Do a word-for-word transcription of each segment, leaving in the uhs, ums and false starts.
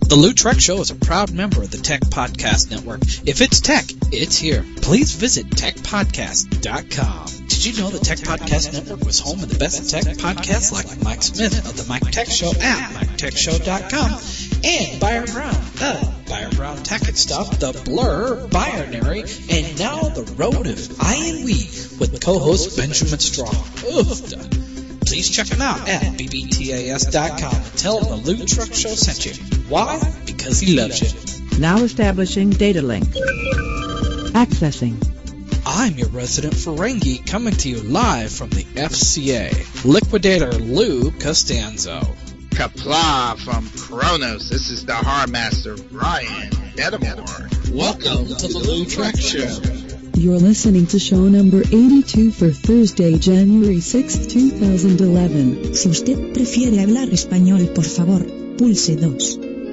The Lou Trek Show is a proud member of the Tech Podcast Network. If it's tech, it's here. Please visit tech podcast dot com. Did you know the Tech Podcast Network was home of the best tech podcasts like Mike Smith of the Mike Tech Show at mike tech show dot com and Byron Brown of Byron Brown Tech and Stuff, The Blur, Binary, and now The Road of I and We with co-host Benjamin Strong. Oof. Please check him out at b b t a s dot com and tell him the Lou Trek Show sent you. Why? Because he loves you. Now establishing data link. Accessing. I'm your resident Ferengi coming to you live from the F C A. Liquidator Lou Costanzo. Kapla from Kronos. This is the Horror Master, Brian Bedamore. Welcome to the Lou Trek Show. You're listening to show number eighty-two for Thursday, January sixth, twenty eleven. Si usted prefiere hablar español, por favor, pulse dos.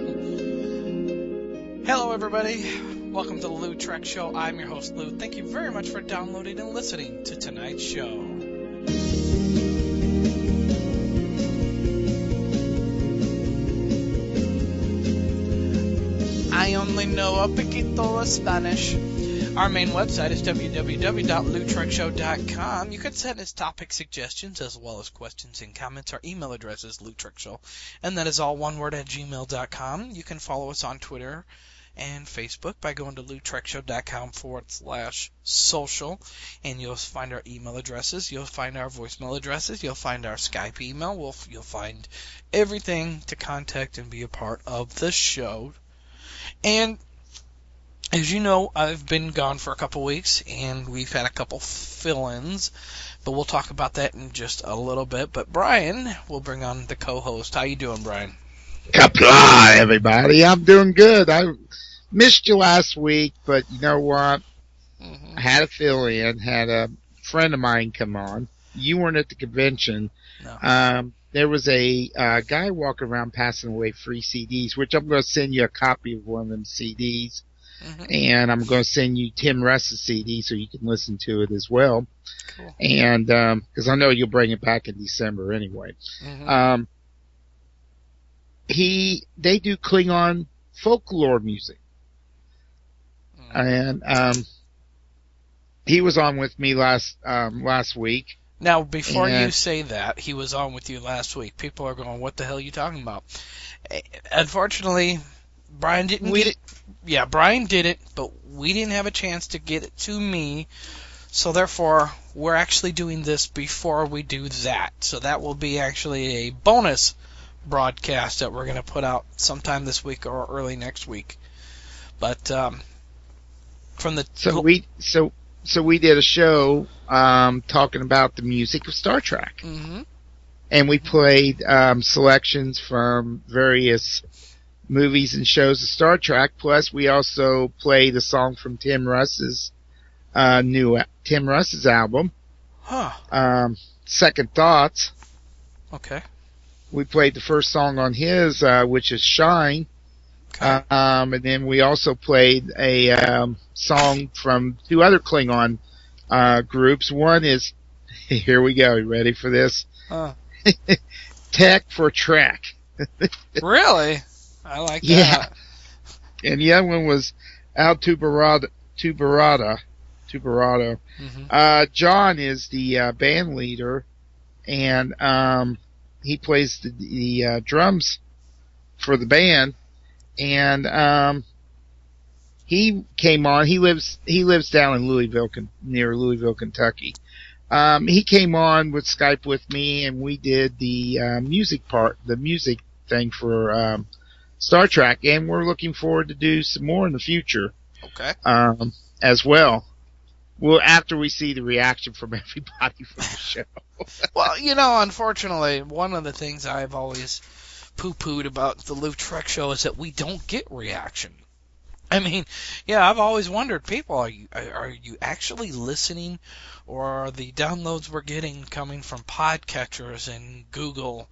Hello, everybody. Welcome to the Lou Trek Show. I'm your host, Lou. Thank you very much for downloading and listening to tonight's show. I only know a poquito of Spanish. Our main website is w w w dot lou trek show dot com. You can send us topic suggestions as well as questions and comments. Our email address is loutrekshow, and that is all one word at gmail dot com. You can follow us on Twitter and Facebook by going to loutrekshow dot com forward slash social, and you'll find our email addresses. You'll find our voicemail addresses. You'll find our Skype email. We'll, you'll find everything to contact and be a part of the show. And as you know, I've been gone for a couple weeks, and we've had a couple fill-ins, but we'll talk about that in just a little bit. But Brian will bring on the co-host. How you doing, Brian? Kapla, everybody. I'm doing good. I missed you last week, but you know what? Mm-hmm. I had a fill-in, had a friend of mine come on. You weren't at the convention. No. Um, there was a uh, guy walking around passing away free C Ds, which I'm going to send you a copy of one of them C Ds. Mm-hmm. And I'm going to send you Tim Russ's C D so you can listen to it as well. Cool. And, um, cause I know you'll bring it back in December anyway. Mm-hmm. Um, he, they do Klingon folklore music. Mm-hmm. And, um, he was on with me last, um, last week. Now, before and, you say that, he was on with you last week. People are going, what the hell are you talking about? Unfortunately, Brian didn't we get it. Yeah, Brian did it, but we didn't have a chance to get it to me. So therefore, we're actually doing this before we do that. So that will be actually a bonus broadcast that we're going to put out sometime this week or early next week. But um, from the so we so so we did a show um, talking about the music of Star Trek, mm-hmm. and we played um, selections from various movies and shows of Star Trek. Plus, we also played a song from Tim Russ's uh, new Tim Russ's album, huh? Um, Second Thoughts. Okay. We played the first song on his, uh, which is Shine. Okay. Uh, um, and then we also played a um, song from two other Klingon uh, groups. One is, here we go. You ready for this? Huh. Tech for Trek. Really? I like that. Yeah. And the other one was Al Tuberada, Tuberada, Tuberado. Mm-hmm. Uh, John is the uh, band leader, and um, he plays the, the uh, drums for the band. And um, he came on. He lives he lives down in Louisville, near Louisville, Kentucky. Um, he came on with Skype with me, and we did the uh, music part, the music thing for um, Star Trek, and we're looking forward to do some more in the future. Okay. Um, as well. Well, after we see the reaction from everybody from the show. Well, you know, unfortunately, one of the things I've always poo-pooed about the Lou Trek Show is that we don't get reaction. I mean, yeah, I've always wondered, people, are you are you actually listening, or are the downloads we're getting coming from podcatchers and Google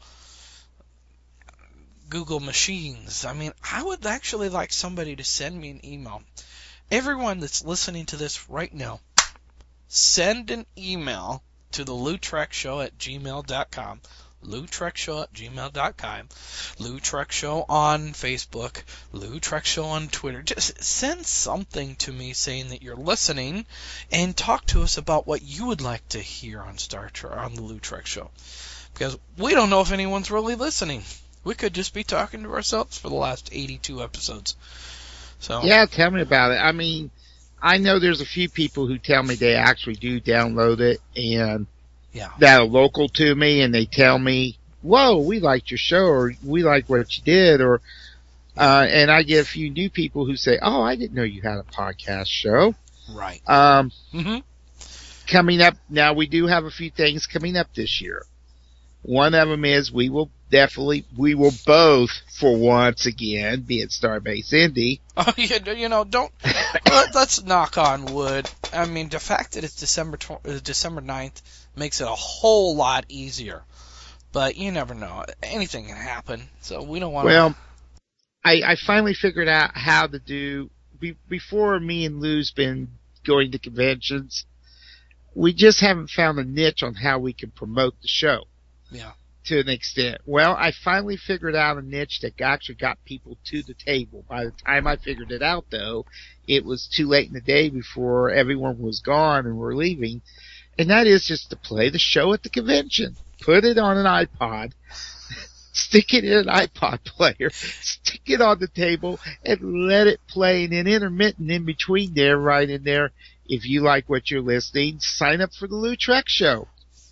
Google machines? I mean, I would actually like somebody to send me an email. Everyone that's listening to this right now, send an email to the Lou Trek Show at gmail dot com. Lou Trek Show at gmail dot com, Lou Trek Show on Facebook, Lou Trek Show on Twitter. Just send something to me saying that you're listening, and talk to us about what you would like to hear on Star Trek, on the Lou Trek Show. Because we don't know if anyone's really listening. We could just be talking to ourselves for the last eighty-two episodes. So yeah, tell me about it. I mean, I know there's a few people who tell me they actually do download it, and yeah. that are local to me, and they tell me, whoa, we liked your show, or we liked what you did, or, uh, and I get a few new people who say, oh, I didn't know you had a podcast show. Right. Um, mm-hmm. Coming up, now we do have a few things coming up this year. One of them is we will definitely, we will both, for once again, be at Starbase Indy. Oh, you, you know, don't, let, let's knock on wood. I mean, the fact that it's December tw- uh, December ninth makes it a whole lot easier. But you never know. Anything can happen. So we don't want to... Well, I, I finally figured out how to do, be, before me and Lou's been going to conventions, we just haven't found a niche on how we can promote the show. Yeah. To an extent. Well, I finally figured out a niche that actually got people to the table. By the time I figured it out, though, it was too late in the day before everyone was gone and we're leaving. And that is just to play the show at the convention. Put it on an iPod, stick it in an iPod player, stick it on the table, and let it play. And then intermittent in between there, right in there, if you like what you're listening, sign up for the Lou Trek Show.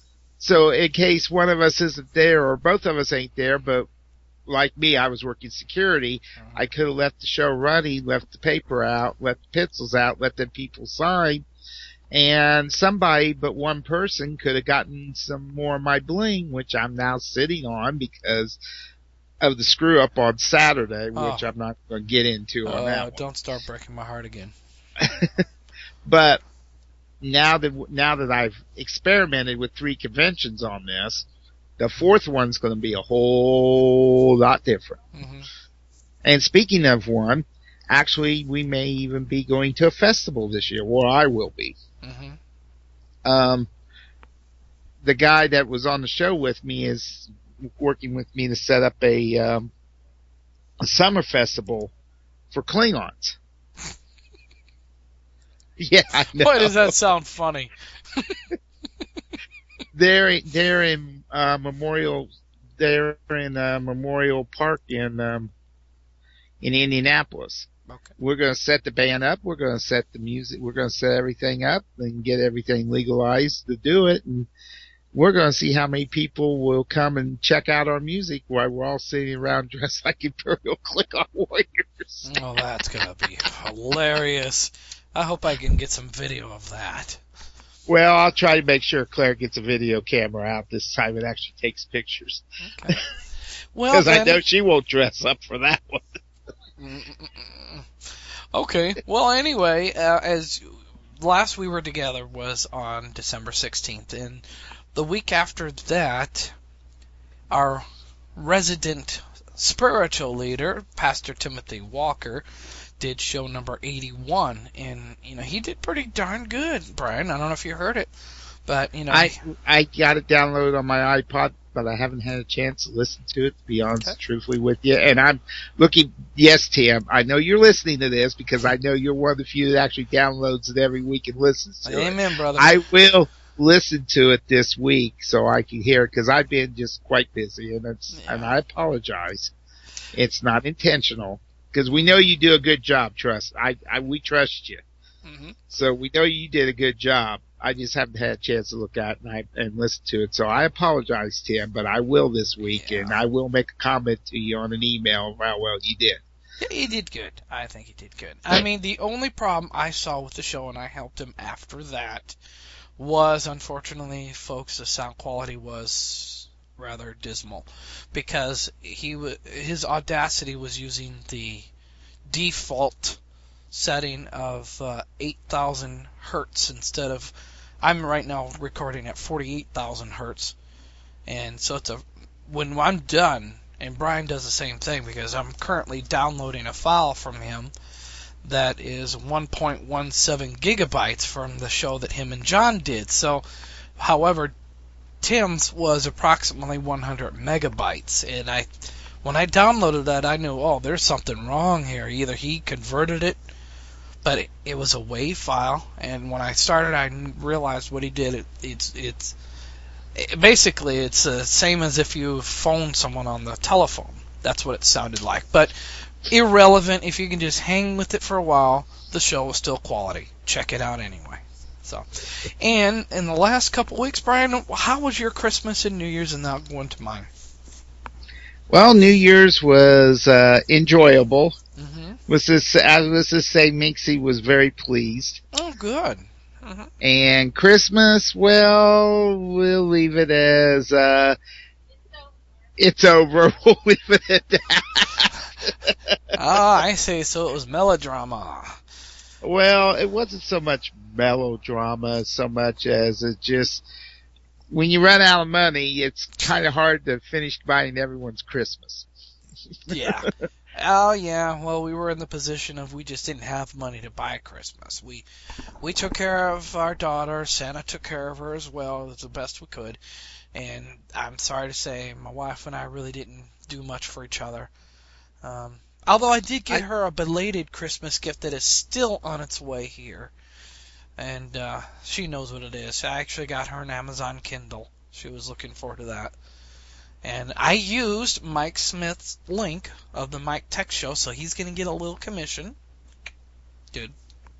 So in case one of us isn't there or both of us ain't there, but like me, I was working security, uh-huh. I could have left the show running, left the paper out, left the pencils out, let them people sign, and somebody but one person could have gotten some more of my bling, which I'm now sitting on because of the screw up on Saturday, oh. which I'm not going to get into on uh, that one. Don't start breaking my heart again. But Now that now that I've experimented with three conventions on this, the fourth one's going to be a whole lot different. Mm-hmm. And speaking of one, actually, we may even be going to a festival this year, or I will be. Mm-hmm. Um, the guy that was on the show with me is working with me to set up a, um, a summer festival for Klingons. Yeah, I know. Why does that sound funny? they're they're in uh, Memorial. They're in uh, Memorial Park in um, in Indianapolis. Okay. We're going to set the band up. We're going to set the music. We're going to set everything up and get everything legalized to do it. And we're going to see how many people will come and check out our music while we're all sitting around dressed like Imperial Klingon warriors. Oh, that's going to be hilarious. I hope I can get some video of that. Well, I'll try to make sure Claire gets a video camera out this time and actually takes pictures. Okay. Well, because then... I know she won't dress up for that one. Okay. Well, anyway, uh, as last we were together was on December sixteenth, and the week after that, our resident spiritual leader, Pastor Timothy Walker, did show number eighty-one, and you know he did pretty darn good, Brian. I don't know if you heard it, but you know I I got it downloaded on my iPod, but I haven't had a chance to listen to it, to be honest, okay. truthfully with you. And I'm looking. Yes, Tim, I know you're listening to this because I know you're one of the few that actually downloads it every week and listens to Amen, it. Amen, brother. I will listen to it this week so I can hear it because I've been just quite busy, and it's yeah. and I apologize. It's not intentional. Because we know you do a good job, trust. I, I we trust you. Mm-hmm. So we know you did a good job. I just haven't had a chance to look at it and, I, and listen to it. So I apologize, Tim, but I will this week, yeah. and I will make a comment to you on an email of how well you did. Yeah, he did good. I think he did good. I mean, the only problem I saw with the show, and I helped him after that, was, unfortunately, folks, the sound quality was rather dismal because he w- his Audacity was using the default setting of uh, eight thousand hertz instead of I'm right now recording at forty-eight thousand hertz, and so it's a when I'm done, and Brian does the same thing because I'm currently downloading a file from him that is one point one seven gigabytes from the show that him and John did. So, however, Tim's was approximately one hundred megabytes, and I, when I downloaded that, I knew, oh, there's something wrong here. Either he converted it, but it, it was a WAV file, and when I started, I realized what he did. It, it's it's it, basically it's the same as if you phoned someone on the telephone. That's what it sounded like, but irrelevant. If you can just hang with it for a while, the show is still quality. Check it out anyway. So, and in the last couple of weeks, Brian, how was your Christmas and New Year's, and now going to mine? Well, New Year's was uh, enjoyable. Mm-hmm. Was this? I was to say, Minxie was very pleased. Oh, good. Mm-hmm. And Christmas, well, we'll leave it as uh, it's over. We'll leave it at that. Ah, I see. So it was melodrama. Well, it wasn't so much melodrama so much as it just, when you run out of money, it's kind of hard to finish buying everyone's Christmas. Yeah. Oh, yeah. Well, we were in the position of we just didn't have money to buy Christmas. We we took care of our daughter. Santa took care of her as well as the best we could. And I'm sorry to say, my wife and I really didn't do much for each other. Um, although I did get I, her a belated Christmas gift that is still on its way here. And uh, she knows what it is. I actually got her an Amazon Kindle. She was looking forward to that. And I used Mike Smith's link of the Mike Tech Show, so he's going to get a little commission. Good.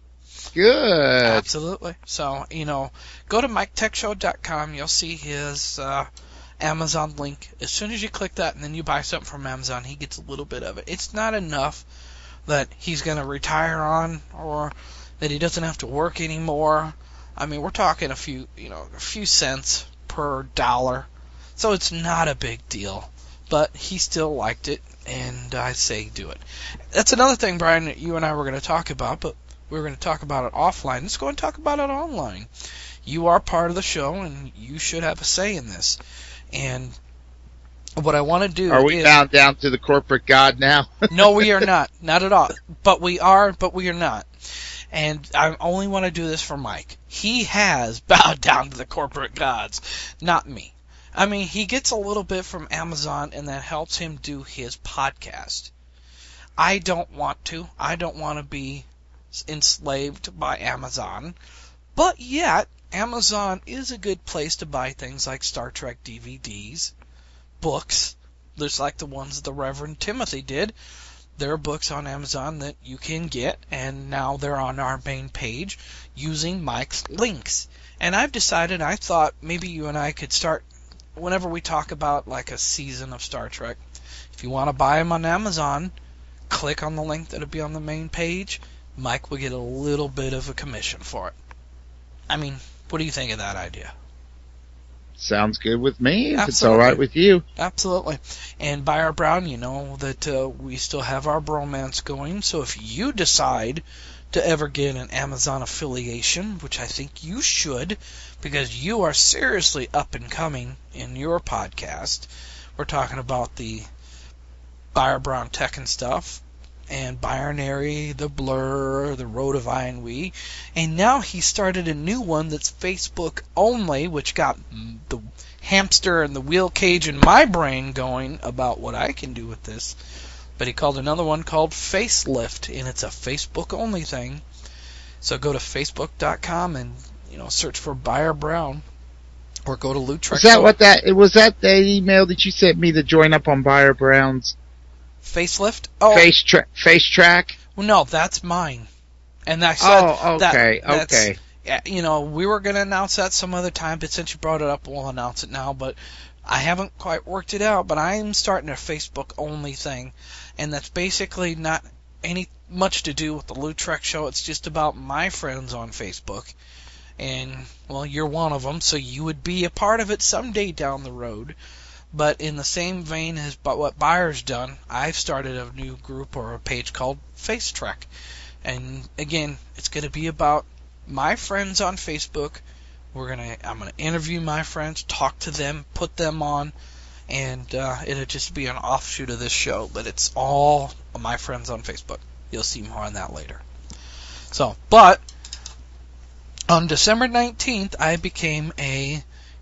Good. Absolutely. So, you know, go to mike tech show dot com. You'll see his uh, Amazon link. As soon as you click that and then you buy something from Amazon, he gets a little bit of it. It's not enough that he's going to retire on or that he doesn't have to work anymore. I mean, we're talking a few, you know, a few cents per dollar. So it's not a big deal. But he still liked it, and I say do it. That's another thing, Brian, that you and I were going to talk about, but we were going to talk about it offline. Let's go and talk about it online. You are part of the show, and you should have a say in this. And what I want to do Are we is, bound down to the corporate god now? No, we are not. Not at all. But we are, but we are not. And I only want to do this for Mike. He has bowed down to the corporate gods, not me. I mean, he gets a little bit from Amazon, and that helps him do his podcast. I don't want to. I don't want to be enslaved by Amazon. But yet, Amazon is a good place to buy things like Star Trek D V Ds, books, just like the ones that the Reverend Timothy did. There are books on Amazon that you can get, and now they're on our main page using Mike's links. And I've decided, I thought maybe you and I could start, whenever we talk about like a season of Star Trek, if you want to buy them on Amazon, click on the link that'll be on the main page. Mike will get a little bit of a commission for it. I mean, what do you think of that idea? Sounds good with me, if Absolutely. It's all right with you. Absolutely. And by our Brown, you know that uh, we still have our bromance going, so if you decide to ever get an Amazon affiliation, which I think you should, because you are seriously up and coming in your podcast. We're talking about the Buyer Brown Tech and stuff, and Binary, the Blur, the Road of Ennui, and now he started a new one that's Facebook only, which got the hamster and the wheel cage in my brain going about what I can do with this. But he called another one called Facelift, and it's a Facebook only thing. So go to facebook dot com and, you know, search for Buyer Brown, or go to Lou Trek. Was that what that? Was that the email that you sent me to join up on Buyer Brown's Facelift? Oh, face tra- face track. Well, no, that's mine. And I said, oh, okay, that, okay. You know, we were going to announce that some other time, but since you brought it up, we'll announce it now. But I haven't quite worked it out. But I'm starting a Facebook only thing, and that's basically not any much to do with the Lou Trek Show. It's just about my friends on Facebook. And, well, you're one of them, so you would be a part of it someday down the road. But in the same vein as what Buyer's done, I've started a new group or a page called Face Trek. And, again, it's going to be about my friends on Facebook. We're gonna, I'm going to interview my friends, talk to them, put them on, and uh, it'll just be an offshoot of this show. But it's all my friends on Facebook. You'll see more on that later. So, but on December nineteenth, I became a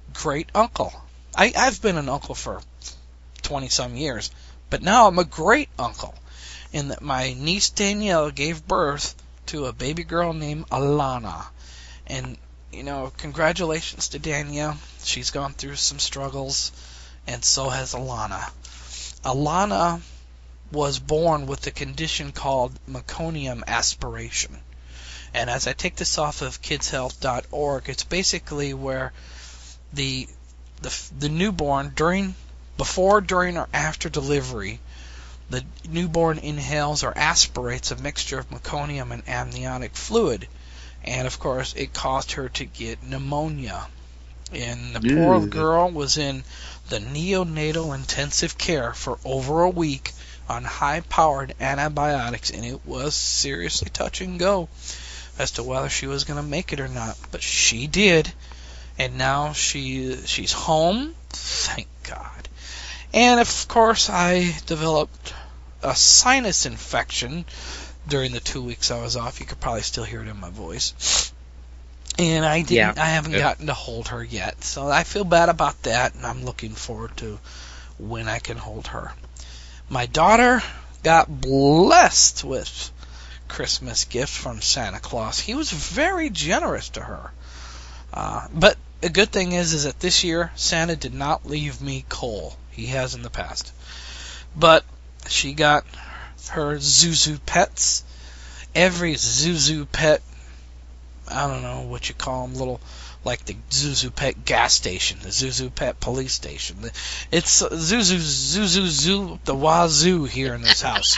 great uncle. I, I've been an uncle for twenty-some years, but now I'm a great uncle in that my niece Danielle gave birth to a baby girl named Alana. And, you know, congratulations to Danielle. She's gone through some struggles, and so has Alana. Alana was born with a condition called meconium aspiration. And as I take this off of kids health dot org, it's basically where the the the newborn during before, during, or after delivery, the newborn inhales or aspirates a mixture of meconium and amniotic fluid, and of course it caused her to get pneumonia. And the poor Ew. girl was in the neonatal intensive care for over a week on high-powered antibiotics, and it was seriously touch and go as to whether she was going to make it or not. But she did, and now she she's home, thank God. And of course, I developed a sinus infection during the two weeks I was off. You could probably still hear it in my voice. And I didn't. Yeah. I haven't Yeah. gotten to hold her yet, so I feel bad about that, and I'm looking forward to when I can hold her. My daughter got blessed with Christmas gifts from Santa Claus. He was very generous to her. Uh, but the good thing is, is that this year Santa did not leave me cold. He has in the past. But she got her Zuzu pets. Every Zuzu pet, I don't know what you call them, little, like the Zuzu pet gas station, the Zuzu pet police station. It's Zuzu, Zuzu, Zoo, the wazoo here in this house.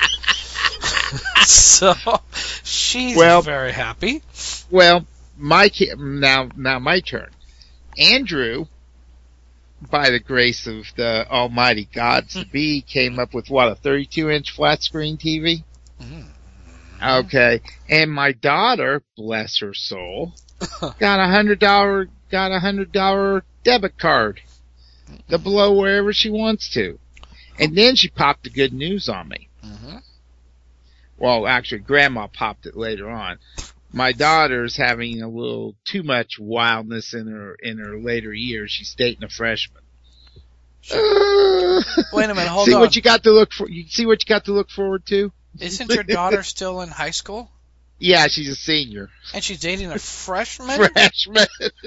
So she's Well- very happy. Well, my ki- now now my turn. Andrew, by the grace of the Almighty Gods to be, came up with what, a thirty-two inch flat screen T V? Mm. Okay, and my daughter, bless her soul, got a hundred dollar got a hundred dollar debit card to blow wherever she wants to, and then she popped the good news on me. Mm-hmm. Well, actually, Grandma popped it later on. My daughter's having a little too much wildness in her in her later years. She's dating a freshman. Uh, Wait a minute, hold see on. what you got to look for. You see what you got to look forward to. Isn't your daughter still in high school? Yeah, she's a senior. And she's dating a freshman? Freshman.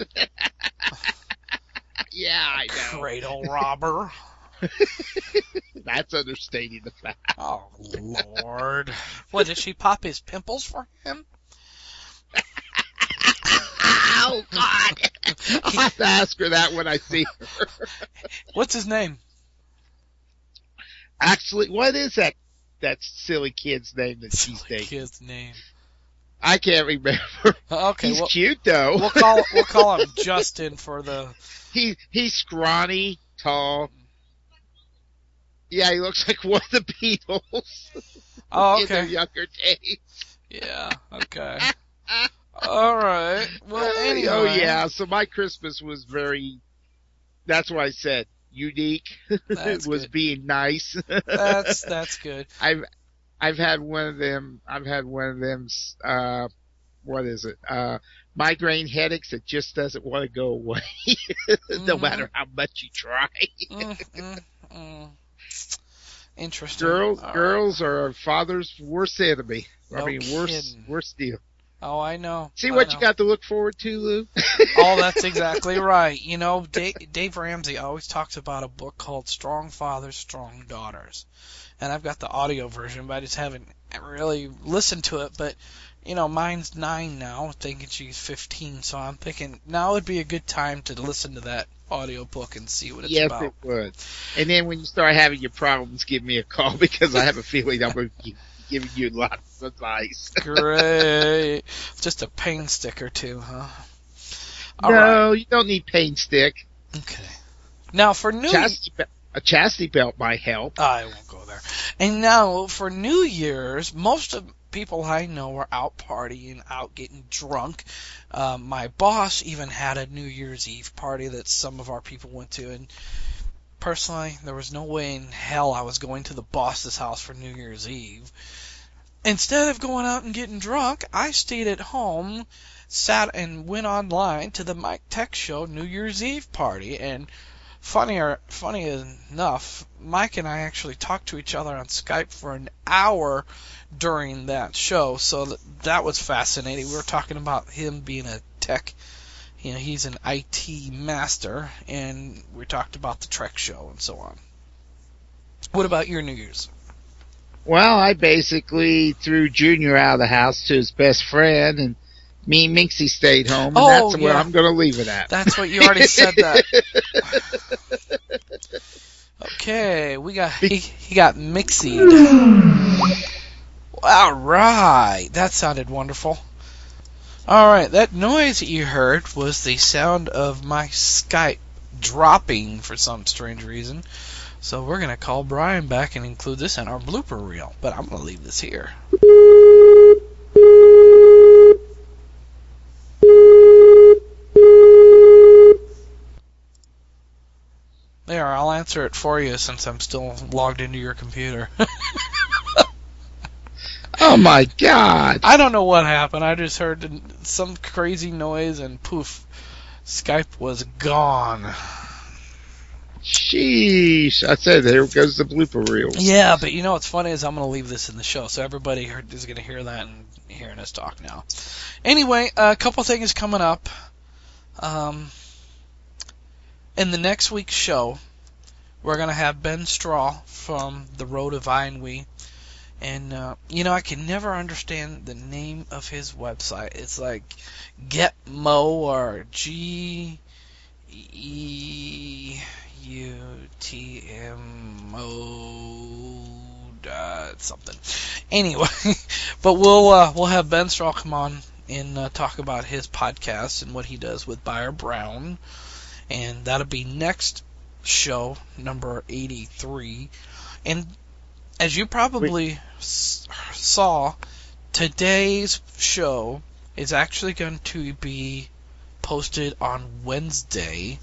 Yeah, I know. Cradle robber. That's understating the fact. Oh, Lord. What, did she pop his pimples for him? Oh, God. I'll have to ask her that when I see her. What's his name? Actually, what is that that silly kid's name that she's dating? Kid's name. I can't remember. Okay, He's well, cute, though. we'll call we'll call him Justin for the. He he's scrawny, tall. Yeah, he looks like one of the Beatles Oh, in their okay. younger days. Yeah. Okay. All right. Well, Uh, anyway. Oh yeah, so my Christmas was very. That's what I said. Unique. That's It was good. being nice. That's that's good. I've I've had one of them. I've had one of them. Uh, what is it? Uh, migraine headaches that just doesn't want to go away, no Mhm. matter how much you try. Mm, mm, mm. Interesting. Girls, All right. girls are our father's worst enemy. No I mean, worst, kidding. worst deal. Oh, I know. See I what know. you got to look forward to, Lou. Oh, that's exactly right. You know, Dave, Dave Ramsey always talks about a book called Strong Fathers, Strong Daughters. And I've got the audio version, but I just haven't really listened to it. But, you know, mine's nine now, thinking she's fifteen, so I'm thinking now would be a good time to listen to that audio book and see what it's Yes, about. it would. And then when you start having your problems, give me a call because I have a feeling I'm going to keep giving you lots of advice. Great. Just a pain stick or two, huh? All no, right. you don't need pain stick. Okay. Now, for New Chastity be- a chastity belt might help. I won't go there. And now, for New Year's, most of people I know are out partying, out getting drunk. Um, my boss even had a New Year's Eve party that some of our people went to, and personally, there was no way in hell I was going to the boss's house for New Year's Eve. Instead of going out and getting drunk, I stayed at home, sat and went online to the Mike Tech Show New Year's Eve party. And funnier, funny enough, Mike and I actually talked to each other on Skype for an hour during that show. So that, that was fascinating. We were talking about him being a tech, you know, he's an I T master, and we talked about the Trek show and so on. What about your New Year's? Well, I basically threw Junior out of the house to his best friend, and me and Minxie stayed home, and oh, that's yeah. where I'm going to leave it at. That's what you already said that. Okay, we got he, he got Mixied. All right, that sounded wonderful. All right, that noise that you heard was the sound of my Skype dropping for some strange reason. So we're going to call Brian back and include this in our blooper reel. But I'm going to leave this here. There, I'll answer it for you since I'm still logged into your computer. Oh my God! I don't know what happened. I just heard some crazy noise and poof, Skype was gone. Sheesh. I said, there goes the blooper reel. Yeah, but you know what's funny is I'm going to leave this in the show, so everybody heard, is going to hear that and hearing us talk now. Anyway, a couple things coming up. Um, in the next week's show, we're going to have Ben Straw from The Road of Einwee. And, uh, you know, I can never understand the name of his website. It's like Getmo or G E U T M O dot something. Anyway, but we'll uh, we'll have Ben Straw come on and uh, talk about his podcast and what he does with Buyer Brown, and that'll be next show, number eighty-three. And as you probably s- saw, today's show is actually going to be posted on Wednesday,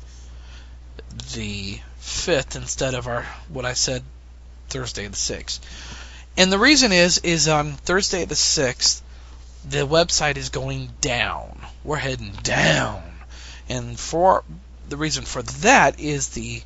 the fifth, instead of our what I said Thursday the sixth. And the reason is is on Thursday the sixth, the website is going down. We're heading down. And for the reason for that is the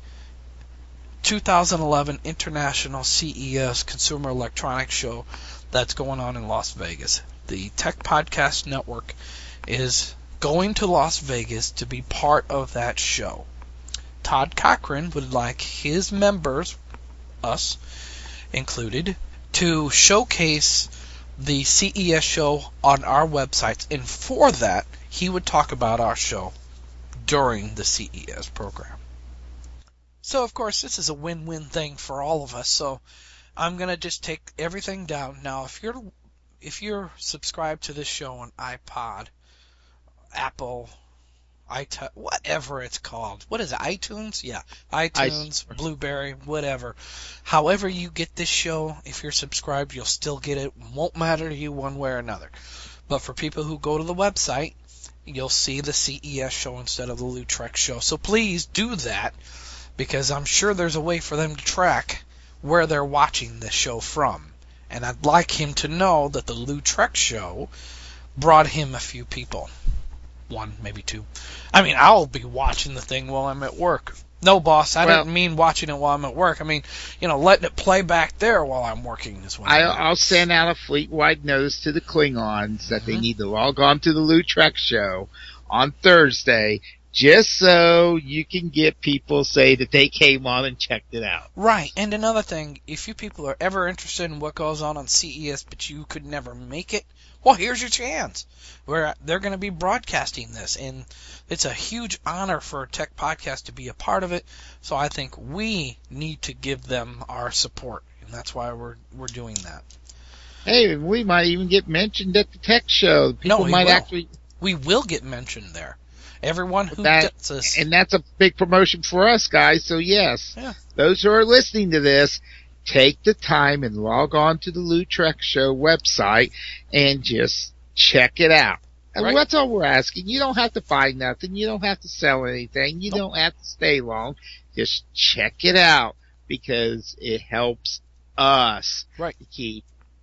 two thousand eleven International C E S Consumer Electronics Show that's going on in Las Vegas. The Tech Podcast Network is going to Las Vegas to be part of that show. Todd Cochran would like his members, us included, to showcase the C E S show on our websites, and for that, he would talk about our show during the C E S program. So, of course, this is a win-win thing for all of us, so I'm going to just take everything down. Now, if you're if you're subscribed to this show on iPod, Apple, iTunes, whatever it's called. What is it, iTunes? Yeah, iTunes, I... Blueberry, whatever. However you get this show, if you're subscribed, you'll still get it. Won't matter to you one way or another. But for people who go to the website, you'll see the C E S show instead of the Lou Trek show. So please do that, because I'm sure there's a way for them to track where they're watching this show from. And I'd like him to know that the Lou Trek show brought him a few people. One, maybe two. I mean, I'll be watching the thing while I'm at work. No, boss, I well, didn't mean watching it while I'm at work. I mean, you know, letting it play back there while I'm working is what I mean. I'll send out a fleet-wide notice to the Klingons that mm-hmm. they need to log on to the Lou Trek show on Thursday, just so you can get people say that they came on and checked it out. Right, and another thing, if you people are ever interested in what goes on on C E S but you could never make it, well, here's your chance. Where they're going to be broadcasting this, and it's a huge honor for a Tech Podcast to be a part of it, so I think we need to give them our support, and that's why we're we're doing that. Hey, we might even get mentioned at the Tech Show. People no, we might will. actually... We will get mentioned there. Everyone who that, gets us. And that's a big promotion for us, guys, so yes. Yeah. Those who are listening to this, take the time and log on to the Lou Trek Show website and just check it out. And right. That's all we're asking. You don't have to buy nothing. You don't have to sell anything. You nope. don't have to stay long. Just check it out, because it helps us right. to keep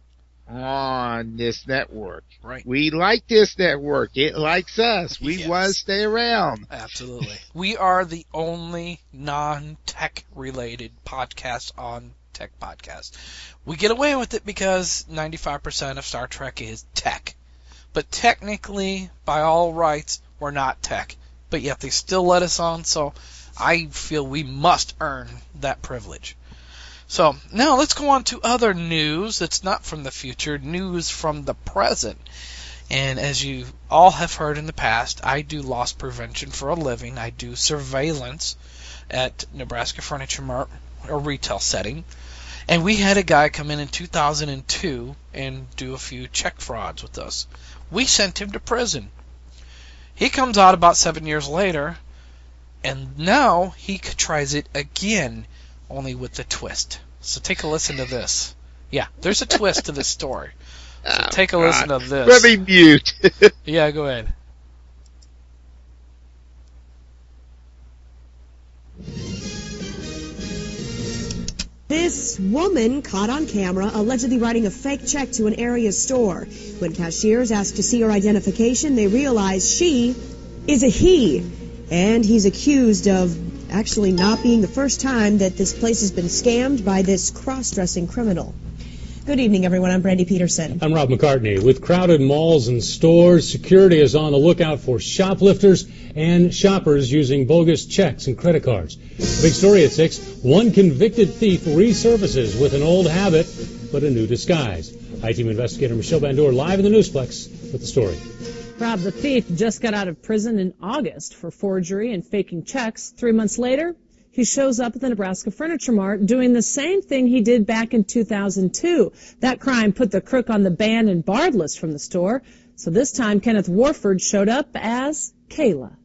on this network. Right. We like this network. It likes us. We Yes. want to stay around. Absolutely. We are the only non-tech related podcast on Tech Podcast. We get away with it because ninety-five percent of Star Trek is tech. But technically, by all rights, we're not tech. But yet they still let us on, so I feel we must earn that privilege. So, now let's go on to other news that's not from the future, news from the present. And as you all have heard in the past, I do loss prevention for a living. I do surveillance at Nebraska Furniture Mart, a retail setting. And we had a guy come in in two thousand two and do a few check frauds with us. We sent him to prison. He comes out about seven years later, and now he tries it again, only with the twist. So take a listen to this. Yeah, there's a twist to this story. So Oh, take a God. listen to this. Let me mute. Yeah, go ahead. This woman caught on camera allegedly writing a fake check to an area store. When cashiers asked to see her identification, they realized she is a he. And he's accused of actually not being the first time that this place has been scammed by this cross-dressing criminal. Good evening, everyone. I'm Brandy Peterson. I'm Rob McCartney. With crowded malls and stores, security is on the lookout for shoplifters and shoppers using bogus checks and credit cards. Big story at six. One convicted thief resurfaces with an old habit, but a new disguise. I-Team investigator Michelle Bandor live in the Newsplex with the story. Rob, the thief just got out of prison in August for forgery and faking checks. Three months later, he shows up at the Nebraska Furniture Mart doing the same thing he did back in two thousand two. That crime put the crook on the banned and barred list from the store. So this time, Kenneth Warford showed up as Kayla.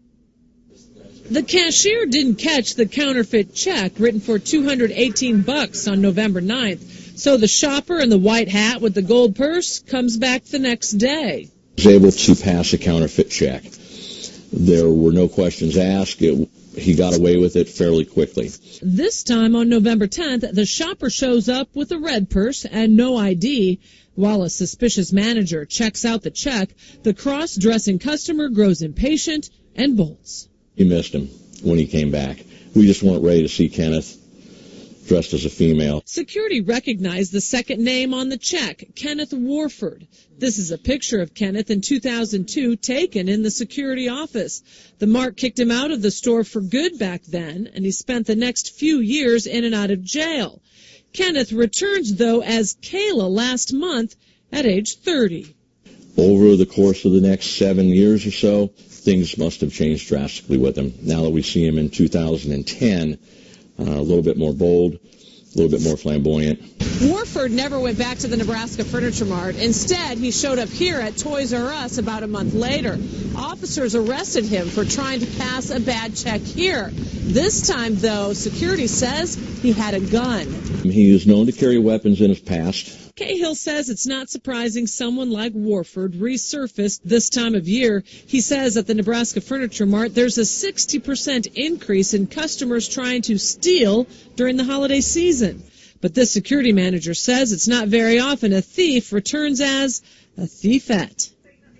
The cashier didn't catch the counterfeit check written for two hundred eighteen bucks on November ninth. So the shopper in the white hat with the gold purse comes back the next day. Was able to pass a counterfeit check. There were no questions asked. It, he got away with it fairly quickly. This time on November tenth, the shopper shows up with a red purse and no I D. While a suspicious manager checks out the check, the cross-dressing customer grows impatient and bolts. He missed him when he came back. We just weren't ready to see Kenneth dressed as a female. Security recognized the second name on the check, Kenneth Warford. This is a picture of Kenneth in two thousand two taken in the security office. The Mart kicked him out of the store for good back then, and he spent the next few years in and out of jail. Kenneth returns, though, as Kayla last month at age thirty. Over the course of the next seven years or so, things must have changed drastically with him. Now that we see him in two thousand ten, uh, a little bit more bold, a little bit more flamboyant. Warford never went back to the Nebraska Furniture Mart. Instead, he showed up here at Toys R Us about a month later. Officers arrested him for trying to pass a bad check here. This time, though, security says he had a gun. He is known to carry weapons in his past. Cahill says it's not surprising someone like Warford resurfaced this time of year. He says at the Nebraska Furniture Mart there's a sixty percent increase in customers trying to steal during the holiday season. But this security manager says it's not very often a thief returns as a thiefette.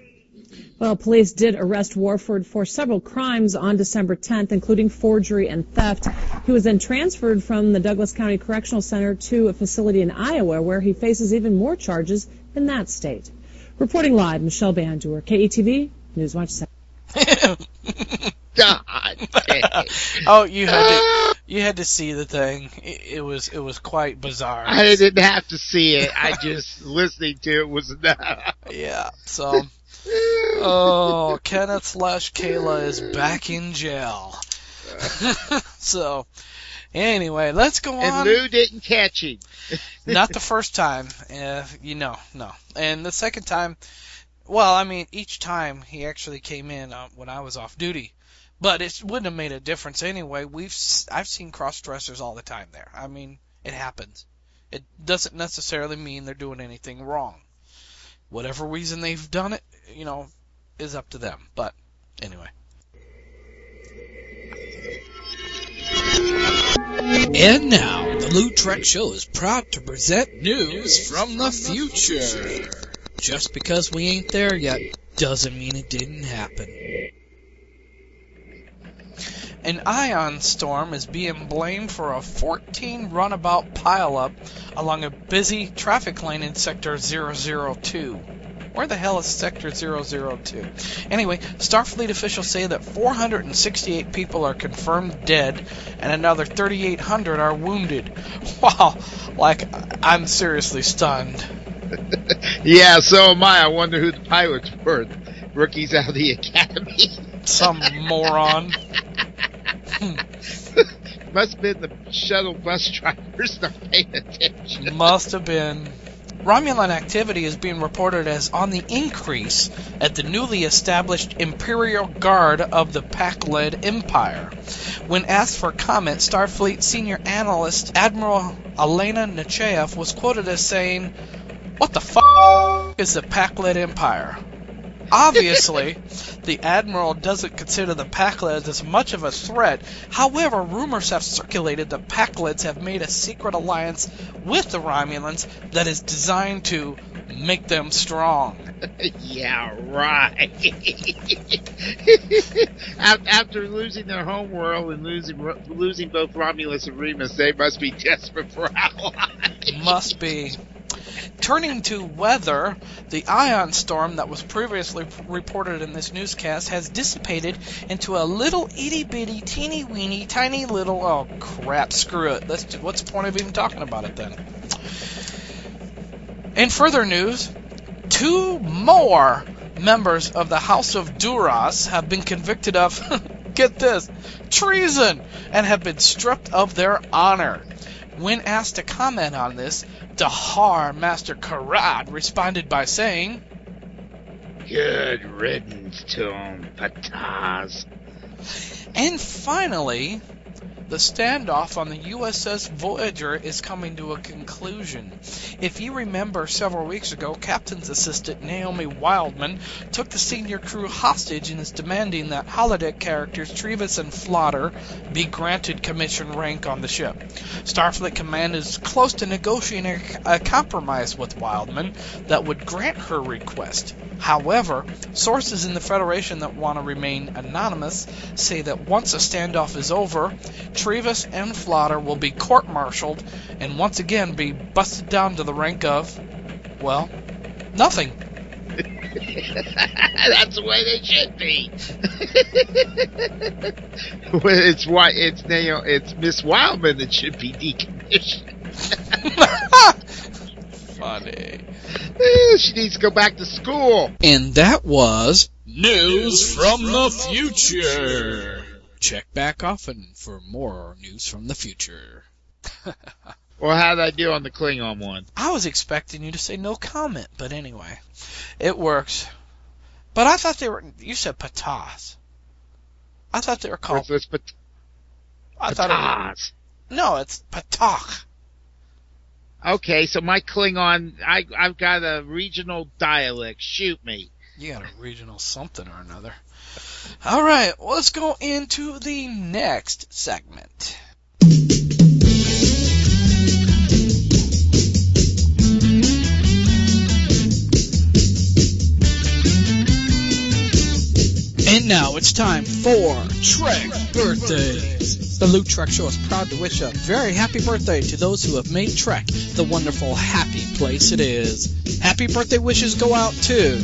Well, police did arrest Warford for several crimes on December tenth, including forgery and theft. He was then transferred from the Douglas County Correctional Center to a facility in Iowa, where he faces even more charges in that state. Reporting live, Michelle Bandor, K E T V, Newswatch seven. God dang. Oh, you had to, you had to see the thing. It, it was it was quite bizarre. I didn't have to see it. I just listening to it was enough. Yeah. So, oh, Kenneth slash Kayla is back in jail. So, anyway, let's go on. And Lou didn't catch him. Not the first time, uh, you know, no. And the second time, well, I mean, each time he actually came in uh, when I was off duty. But it wouldn't have made a difference anyway. We've I've seen cross-dressers all the time there. I mean, it happens. It doesn't necessarily mean they're doing anything wrong. Whatever reason they've done it, you know, is up to them. But anyway. And now, the Lou Trek Show is proud to present news from the future. Just because we ain't there yet doesn't mean it didn't happen. An ion storm is being blamed for a fourteen runabout pileup along a busy traffic lane in Sector zero zero two. Where the hell is Sector zero zero two? Anyway, Starfleet officials say that four hundred sixty-eight people are confirmed dead and another thirty-eight hundred are wounded. Wow, like, I'm seriously stunned. Yeah, so am I. I wonder who the pilots were. Rookies out of the academy. Some moron. Must have been the shuttle bus drivers not paying attention. Must have been. Romulan activity is being reported as on the increase at the newly established Imperial Guard of the Pakled Empire. When asked for comment, Starfleet senior analyst Admiral Elena Nechayev was quoted as saying, "What the f*** is the Pakled Empire?" Obviously, the Admiral doesn't consider the Pakleds as much of a threat. However, rumors have circulated that Pakleds have made a secret alliance with the Romulans that is designed to make them strong. Yeah, right. After losing their home world and losing losing both Romulus and Remus, they must be desperate for allies. Must be. Turning to weather, the ion storm that was previously reported in this newscast has dissipated into a little itty-bitty, teeny-weeny, tiny little... Oh, crap, screw it. Let's, what's the point of even talking about it then? In further news, two more members of the House of Duras have been convicted of, get this, treason, and have been stripped of their honor. When asked to comment on this, Dahar Master Karad responded by saying, "Good riddance to them, Pataz." And finally, the standoff on the U S S Voyager is coming to a conclusion. If you remember, several weeks ago, Captain's Assistant Naomi Wildman took the senior crew hostage and is demanding that holodeck characters Trevis and Flotter be granted commission rank on the ship. Starfleet Command is close to negotiating a compromise with Wildman that would grant her request. However, sources in the Federation that want to remain anonymous say that once a standoff is over, Trevis and Flotter will be court-martialed and once again be busted down to the rank of, well, nothing. That's the way they should be. Well, it's why it's Naomi, it's Miss Wildman that should be decommissioned. Funny. She needs to go back to school. And that was News from the Future. Check back often for more news from the future. Well, how did I do on the Klingon one? I was expecting you to say no comment, but anyway, it works. But I thought they were. You said Pataz. I thought they were called. What's Pat- I thought Pataz. It, no, it's Patach. Okay, so my Klingon, I, I've got a regional dialect. Shoot me. You got a regional something or another. All right, well, let's go into the next segment. And now it's time for Trek Birthdays. The Lou Trek Show is proud to wish a very happy birthday to those who have made Trek the wonderful, happy place it is. Happy birthday wishes go out to...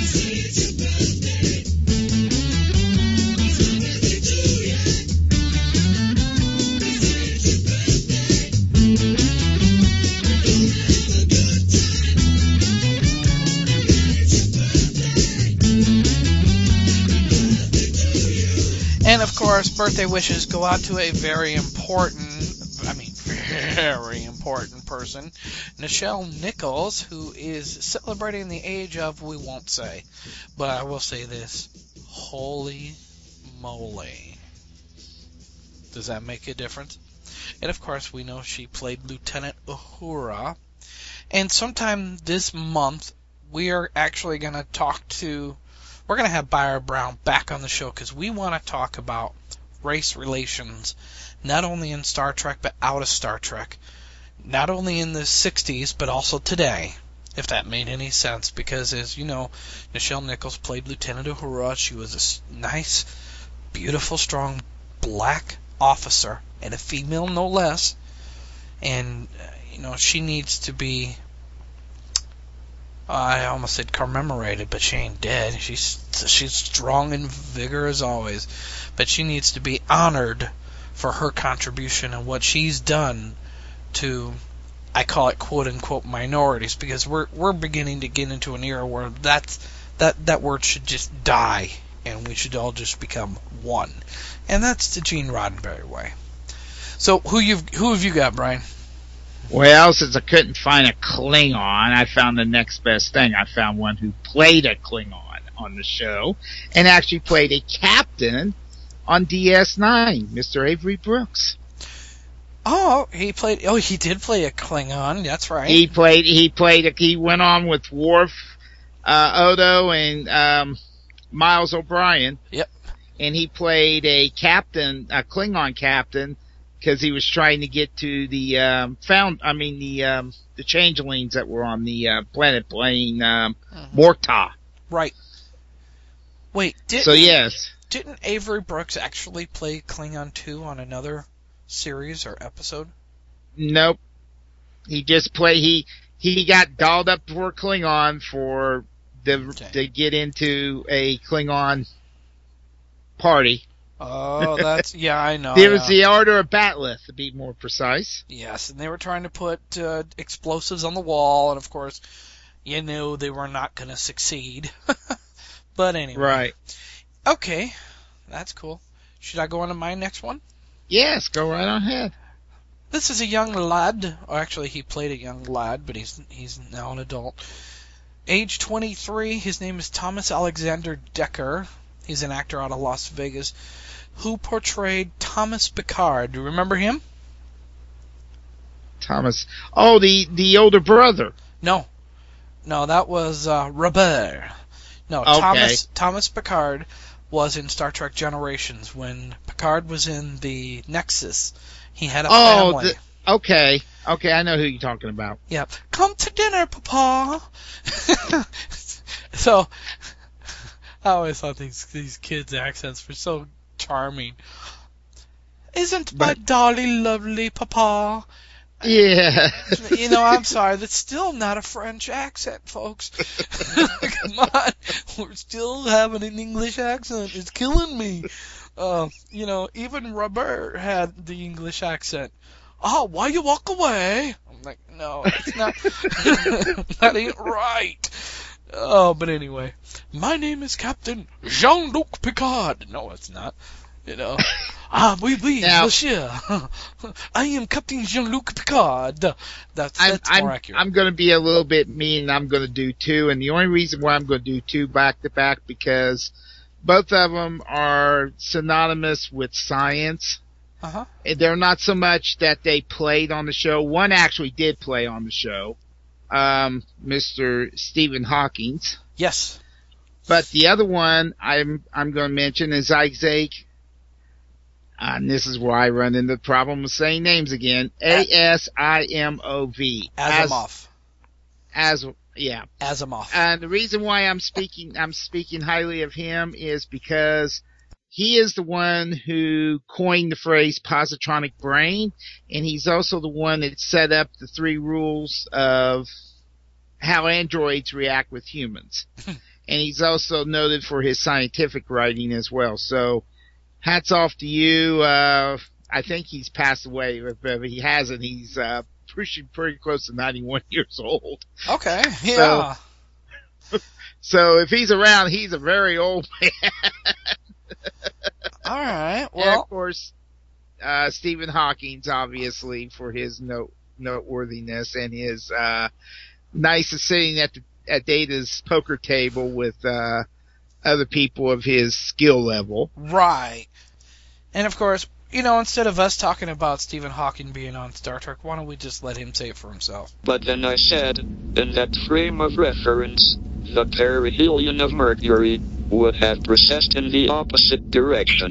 And, of course, birthday wishes go out to a very important, I mean, very important person, Nichelle Nichols, who is celebrating the age of, we won't say, but I will say this, holy moly. Does that make a difference? And, of course, we know she played Lieutenant Uhura. And sometime this month, we are actually going to talk to... We're going to have Byra Brown back on the show because we want to talk about race relations, not only in Star Trek but out of Star Trek. Not only in the sixties, but also today, if that made any sense, because, as you know, Nichelle Nichols played Lieutenant Uhura. She was a nice, beautiful, strong black officer, and a female no less, and, uh, you know, she needs to be, uh, I almost said commemorated, but she ain't dead. She's, she's strong and vigorous as always, but she needs to be honored for her contribution and what she's done to, I call it quote-unquote minorities, because we're we're beginning to get into an era where that's, that, that word should just die, and we should all just become one. And that's the Gene Roddenberry way. So who you who have you got, Brian? Well, since I couldn't find a Klingon, I found the next best thing. I found one who played a Klingon on the show, and actually played a captain on D S nine, Mister Avery Brooks. Oh, he played. Oh, he did play a Klingon. That's right. He played. He played. He went on with Worf, uh, Odo, and um, Miles O'Brien. Yep. And he played a captain, a Klingon captain, because he was trying to get to the um, found. I mean the um, the changelings that were on the uh, planet playing um, mm-hmm. Morta. Right. Wait. Did so yes. Didn't Avery Brooks actually play Klingon two on another series or episode? Nope. He just played. He he got dolled up for Klingon for the okay. to get into a Klingon party. Oh, that's yeah, I know. It yeah. was the Order of Batleth, to be more precise. Yes, and they were trying to put uh, explosives on the wall, and of course, you knew they were not going to succeed. But anyway, right? Okay, that's cool. Should I go on to my next one? Yes, go right on ahead. This is a young lad, or actually he played a young lad, but he's he's now an adult. Age twenty-three, his name is Thomas Alexander Decker. He's an actor out of Las Vegas who portrayed Thomas Picard. Do you remember him? Thomas. Oh, the, the older brother. No. No, that was uh, Robert. No, okay. Thomas Thomas Picard was in Star Trek Generations when Picard was in the Nexus. He had a oh, family. The, okay. Okay, I know who you're talking about. Yep. Come to dinner, Papa. So, I always thought these these kids' accents were so charming. Isn't my but, dolly lovely, Papa? Yeah. You know, I'm sorry, that's still not a French accent, folks. Come on, we're still having an English accent. It's killing me. Uh, you know, even Robert had the English accent. Oh, why you walk away? I'm like, no, it's not. That ain't right. Oh, but anyway, my name is Captain Jean-Luc Picard. No, it's not. You know, ah, oui, oui, now, monsieur. I am Captain Jean-Luc Picard. That's, that's I'm, more I'm, accurate. I'm going to be a little bit mean, and I'm going to do two. And the only reason why I'm going to do two back to back because both of them are synonymous with science. Uh-huh. They're not so much that they played on the show. One actually did play on the show, um, Mister Stephen Hawking. Yes. But the other one I'm I'm going to mention is Isaac. Uh, and this is where I run into the problem of saying names again. A S I M O V. Asimov. As, as yeah. Asimov. And the reason why I'm speaking I'm speaking highly of him is because he is the one who coined the phrase positronic brain, and he's also the one that set up the three rules of how androids react with humans. And he's also noted for his scientific writing as well. So, hats off to you. Uh, I think he's passed away, but if he hasn't, he's uh, pushing pretty close to ninety-one years old. Okay, yeah. So, so if he's around, he's a very old man. All right. Well, and of course, uh, Stephen Hawking, obviously, for his note noteworthiness and his uh, nice of sitting at the, at Data's poker table with uh, other people of his skill level. Right. And of course, you know, instead of us talking about Stephen Hawking being on Star Trek, why don't we just let him say it for himself? But then I said, in that frame of reference, the perihelion of Mercury, would have processed in the opposite direction.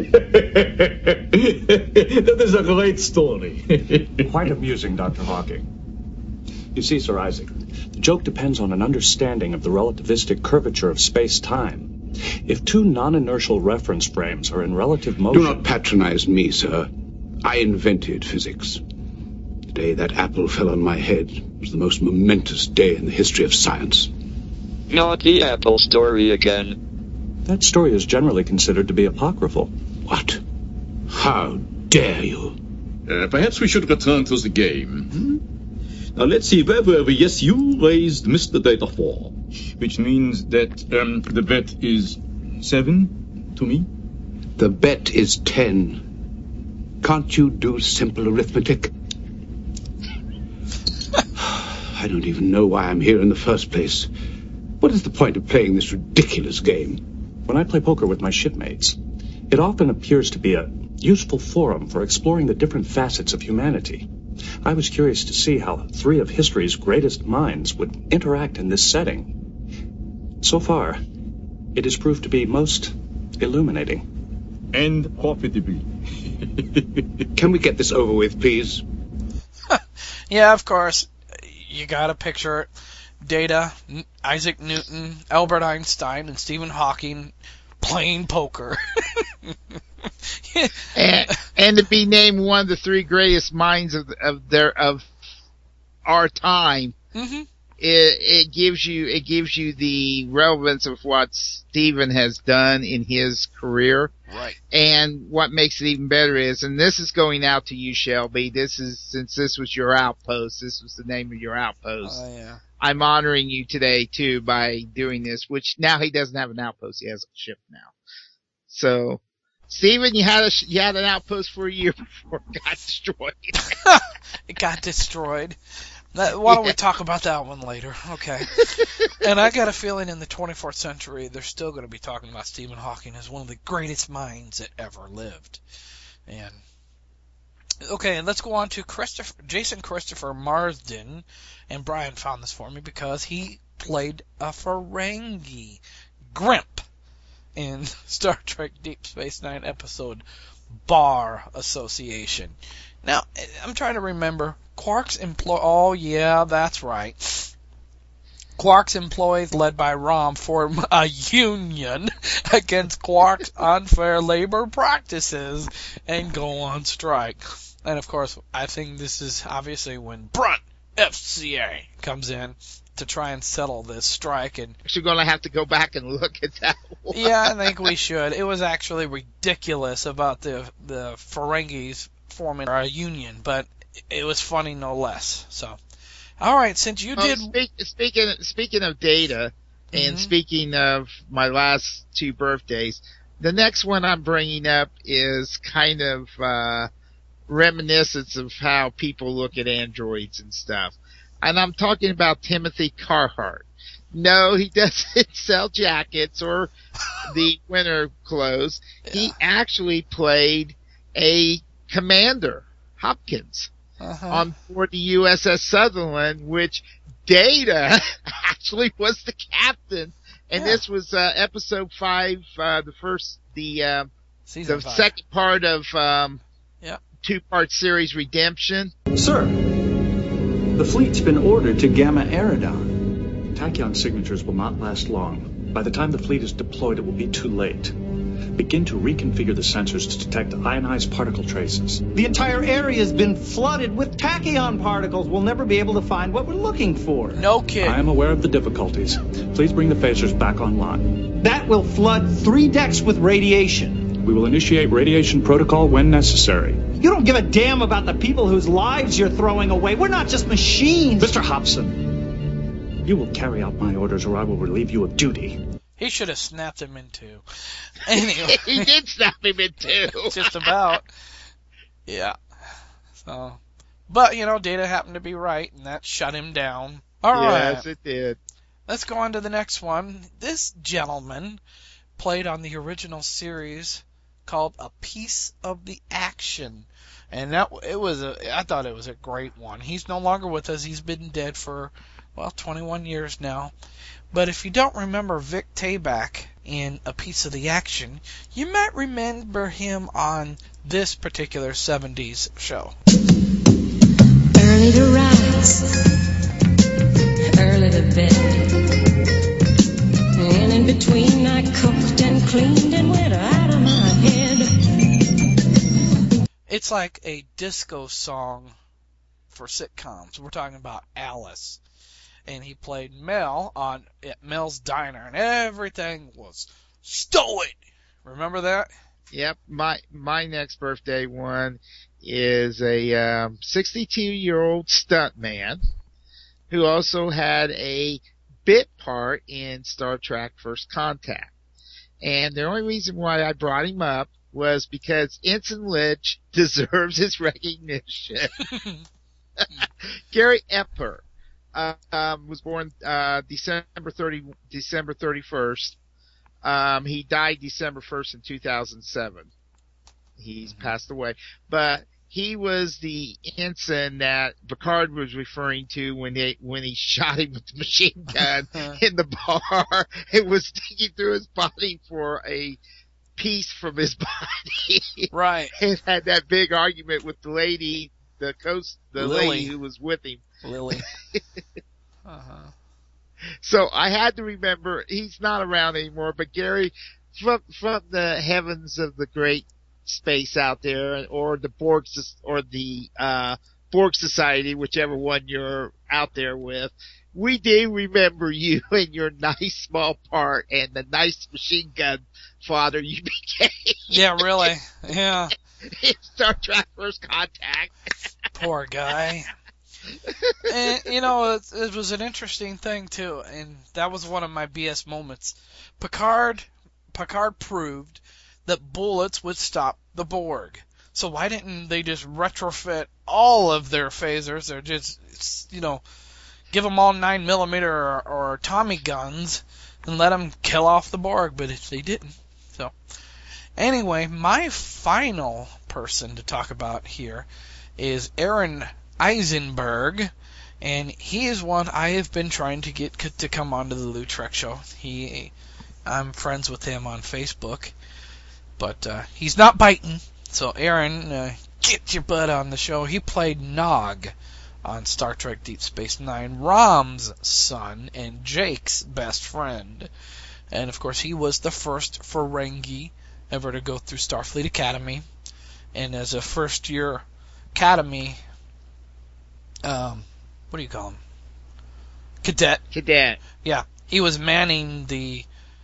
That is a great story. Quite amusing, Doctor Hawking. You see, Sir Isaac, the joke depends on an understanding of the relativistic curvature of space-time. If two non-inertial reference frames are in relative motion... Do not patronize me, sir. I invented physics. The day that apple fell on my head was the most momentous day in the history of science. Not the apple story again. That story is generally considered to be apocryphal. What? How dare you? Uh, perhaps we should return to the game. Hmm? Now let's see, where were we? Yes, you raised Mister Data four, which means that um, the bet is seven to me. The bet is ten. Can't you do simple arithmetic? I don't even know why I'm here in the first place. What is the point of playing this ridiculous game? When I play poker with my shipmates, it often appears to be a useful forum for exploring the different facets of humanity. I was curious to see how three of history's greatest minds would interact in this setting. So far, it has proved to be most illuminating. And profitable. Can we get this over with, please? Yeah, of course. You gotta picture it. Data, Isaac Newton, Albert Einstein, and Stephen Hawking playing poker. and, and to be named one of the three greatest minds of of their of our time, mm-hmm. it, it gives you it gives you the relevance of what Stephen has done in his career. Right. And what makes it even better is, and this is going out to you, Shelby. This is since this was your outpost. This was the name of your outpost. Oh yeah. I'm honoring you today too by doing this. Which now he doesn't have an outpost; he has a ship now. So, Stephen, you had a you had an outpost for a year before it got destroyed. It got destroyed. That, why don't yeah. we talk about that one later? Okay. And I got a feeling in the twenty-fourth century, they're still going to be talking about Stephen Hawking as one of the greatest minds that ever lived. And okay, and let's go on to Christopher, Jason Christopher Marsden. And Brian found this for me because he played a Ferengi, Grimp, in Star Trek Deep Space Nine episode Bar Association. Now, I'm trying to remember. Quark's employ. Oh, yeah, that's right. Quark's employees, led by Rom, form a union against Quark's unfair labor practices and go on strike. And, of course, I think this is obviously when Brunt, F C A, comes in to try and settle this strike. And you're going to have to go back and look at that one. Yeah, I think we should. It was actually ridiculous about the the Ferengis forming a union, but it was funny no less. So, all right, since you oh, did... Speak, speaking, speaking of Data, and mm-hmm. speaking of my last two birthdays, the next one I'm bringing up is kind of uh reminiscence of how people look at androids and stuff. And I'm talking about Timothy Carhart. No, he doesn't sell jackets or the winter clothes. Yeah. He actually played a commander, Hopkins, uh-huh. on board the U S S Sutherland, which Data actually was the captain. And yeah. this was uh, episode five, uh, the first, the, uh, the five. second part of um, yeah. two-part series Redemption. Sir, the fleet's been ordered to Gamma Eridon. Tachyon signatures will not last long. By the time the fleet is deployed, it will be too late. Begin to reconfigure the sensors to detect ionized particle traces. The entire area has been flooded with tachyon particles. We'll never be able to find what we're looking for. No kidding. I am aware of the difficulties. Please bring the phasers back online. That will flood three decks with radiation. We will initiate radiation protocol when necessary. You don't give a damn about the people whose lives you're throwing away. We're not just machines. Mister Hobson, you will carry out my orders or I will relieve you of duty. He should have snapped him in two. Anyway. He did snap him in two. Just about. Yeah. So, but, you know, Data happened to be right, and that shut him down. All right. Yes, it did. Let's go on to the next one. This gentleman played on the original series called A Piece of the Action. And that it was a, I thought it was a great one. He's no longer with us. He's been dead for well, twenty-one years now. But if you don't remember Vic Tayback in A Piece of the Action, you might remember him on this particular seventies show. Early to rise, early to bed, and in between I cooked and cleaned and went out of my head. It's like a disco song for sitcoms. We're talking about Alice. And he played Mel on at Mel's Diner, and everything was stoic. Remember that? Yep. My my next birthday one is a um, sixty-two-year-old stuntman who also had a bit part in Star Trek First Contact. And the only reason why I brought him up was because Ensign Lynch deserves his recognition. Gary Epper. Uh, um, was born uh, December thirtieth, December thirty-first. Um, he died December first in two thousand seven. He's mm-hmm. passed away, but he was the ensign that Picard was referring to when they when he shot him with the machine gun in the bar. It was sticking through his body for a piece from his body. Right. And had that big argument with the lady, the coast, the Lily. lady who was with him. Lily. Uh-huh. So I had to remember, he's not around anymore, but Gary, from, from the heavens of the great space out there, or the Borg, or the, uh, Borg Society, whichever one you're out there with, we do remember you and your nice small part and the nice machine gun father you became. Yeah, really. Yeah. In Star Trek First Contact. Poor guy. And, you know, it, it was an interesting thing, too, and that was one of my B S moments. Picard, Picard proved that bullets would stop the Borg. So why didn't they just retrofit all of their phasers, or just, you know, give them all nine millimeter or, or Tommy guns and let them kill off the Borg? But they didn't. So, anyway, my final person to talk about here is Aaron Eisenberg, and he is one I have been trying to get to come onto the Lou Trek Show. He, I'm friends with him on Facebook, but uh, he's not biting. So Aaron, uh, get your butt on the show. He played Nog on Star Trek Deep Space Nine, Rom's son and Jake's best friend, and of course he was the first Ferengi ever to go through Starfleet Academy, and as a first year Academy. Um, what do you call him? Cadet. Cadet. Yeah. He was manning the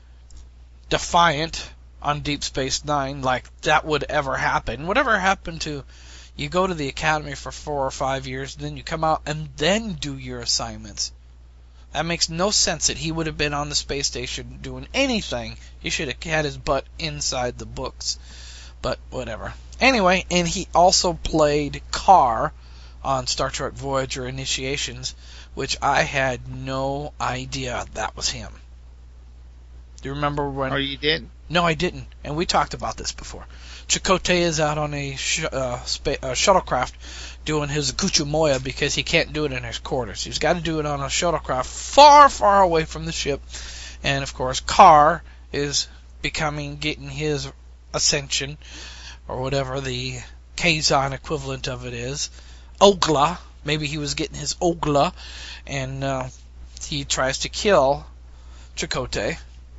Defiant on Deep Space Nine, like that would ever happen. Whatever happened to, you go to the Academy for four or five years, then you come out and then do your assignments. That makes no sense that he would have been on the space station doing anything. He should have had his butt inside the books. But whatever. Anyway, and he also played Carr on Star Trek Voyager Initiations, which I had no idea that was him. Do you remember when... Oh, you didn't? No, I didn't. And we talked about this before. Chakotay is out on a sh- uh, spa- uh, shuttlecraft doing his Guchumoya because he can't do it in his quarters. He's got to do it on a shuttlecraft far, far away from the ship. And, of course, Carr is becoming, getting his ascension, or whatever the Kazon equivalent of it is. Ogla, maybe he was getting his Ogla, and uh, he tries to kill Chakotay.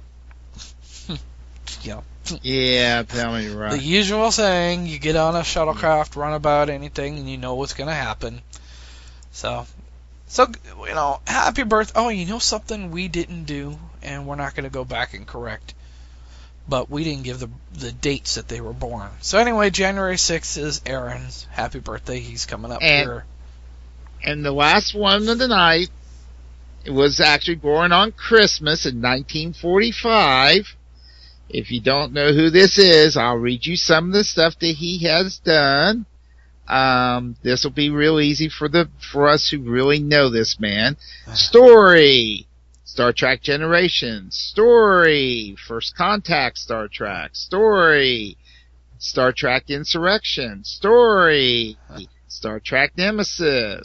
you know, yeah, tell me right. The usual saying, you get on a shuttlecraft, run about anything, and you know what's going to happen. So, so you know, happy birthday. Oh, you know something we didn't do, and we're not going to go back and correct, but we didn't give the the dates that they were born. So anyway, January sixth is Aaron's happy birthday. He's coming up and, here. And the last one of the night, it was actually born on Christmas in nineteen forty-five. If you don't know who this is, I'll read you some of the stuff that he has done. Um, this will be real easy for the for us who really know this man. Story. Star Trek Generations. Story. First Contact Star Trek. Story. Star Trek Insurrection. Story. Star Trek Nemesis.